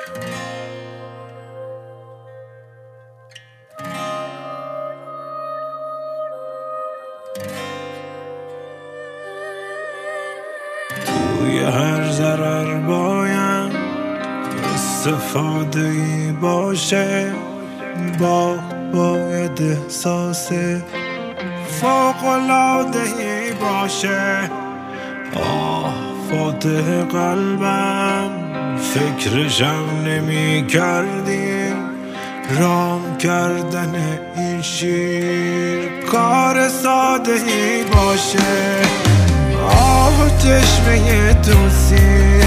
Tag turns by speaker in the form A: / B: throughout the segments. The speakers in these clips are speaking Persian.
A: توی هر ضرر باید استفاده ای باشه، باید احساس فوق‌العاده ای باشه. فاتح قلبم فکرشم نمی کردی، رام کردن این شیر کار ساده ای باشه. چشمه توسی،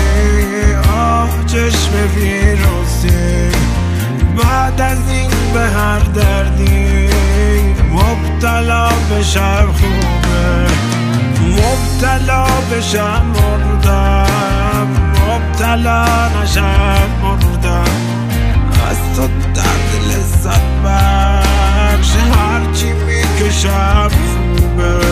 A: چشم ویروسی، بعد از این به هر دردی مبتلا بشم خوبه، مبتلا بشم مردم، مبتلا نشم مردم. از تو درد لذت بخش هرچی میکشم خوبه.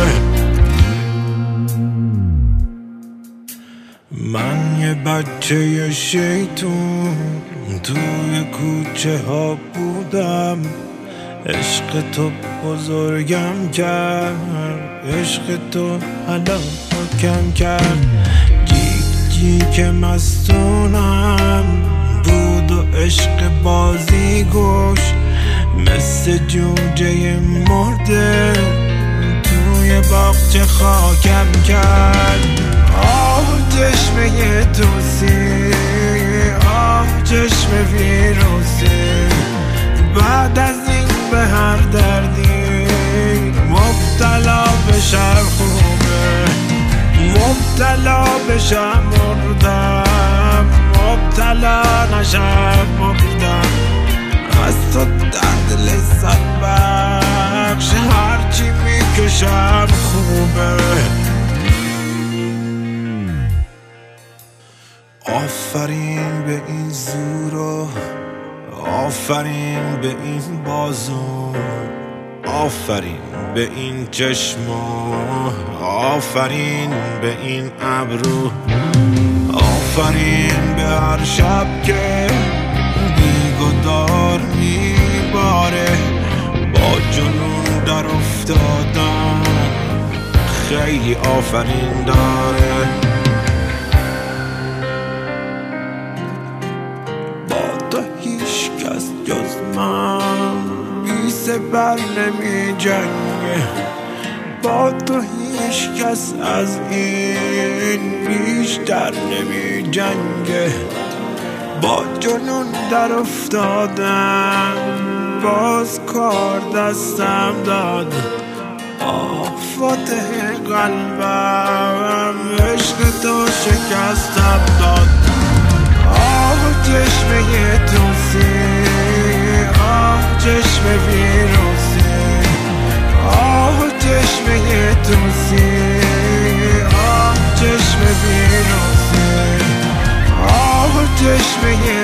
A: من یه بچه شیطون توی کوچه ها بودم، عشق تو بزرگم کرد، عشق تو هلاکم کرد. جیک که مستونم بود و عشق بازی گوش، مثل جوجه مرده توی باغچه خاکم کرد. چشمه توسی، چشم ویروسی، بعد از این به هر دردی مبتلا بشم خوبه، مبتلا بشم مردم، مبتلا نشم مردم. از تو درد لذت بخش هرچی میکشم خوبه. آفرین به این زورا، آفرین به این بازو، آفرین به این چشما، آفرین به این ابرو، آفرین به هر شب که بیگدار میباره. با جنون در افتادم خیلی آفرین داره. جز من بی سپر نمی جنگه، با تو هیچ کس از این بیشتر نمی جنگه. با جنون در افتادم باز کار دستم داد. فاتح قلبم عشق تو شکستم داد. چشمه توسی، چشم ویروسی، چشمه توسی، چشم ویروسی، چشمه